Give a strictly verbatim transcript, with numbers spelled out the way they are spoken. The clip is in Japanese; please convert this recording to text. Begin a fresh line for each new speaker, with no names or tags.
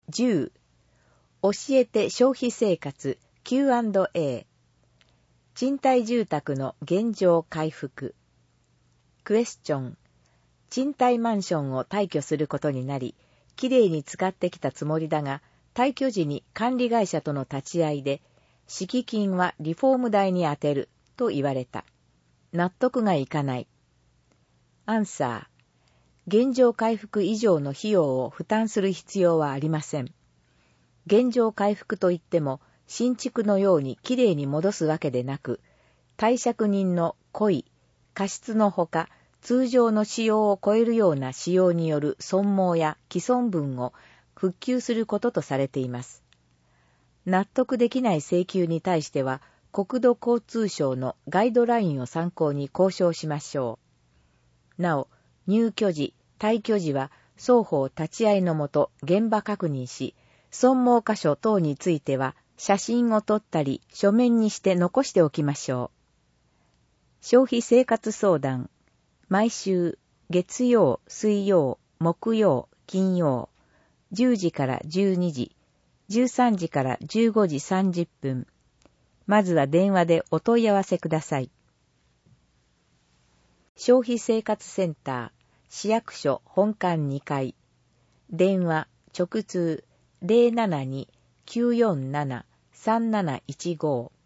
じゅう、教えて消費生活 キューアンドエー。賃貸住宅の現状回復。クエスチョン。賃貸マンションを退去することになり、きれいに使ってきたつもりだが、退去時に管理会社との立ち会いで、敷金はリフォーム代に充てると言われた。納得がいかない。アンサー。現状回復以上の費用を負担する必要はありません。現状回復といっても、新築のようにきれいに戻すわけでなく、貸借人の故意、過失のほか、通常の使用を超えるような使用による損耗や毀損分を復旧することとされています。納得できない請求に対しては、国土交通省のガイドラインを参考に交渉しましょう。なお、入居時、退去時は双方立ち会いのもと現場確認し、損耗箇所等については写真を撮ったり書面にして残しておきましょう。消費生活相談。毎週月曜、水曜、木曜、金曜、じゅうじからじゅうにじ、じゅうさんじからじゅうごじさんじゅっぷん。まずは電話でお問い合わせください。消費生活センター、市役所本館にかい。電話、直通 ゼロななに きゅうよんなな さんなないちご。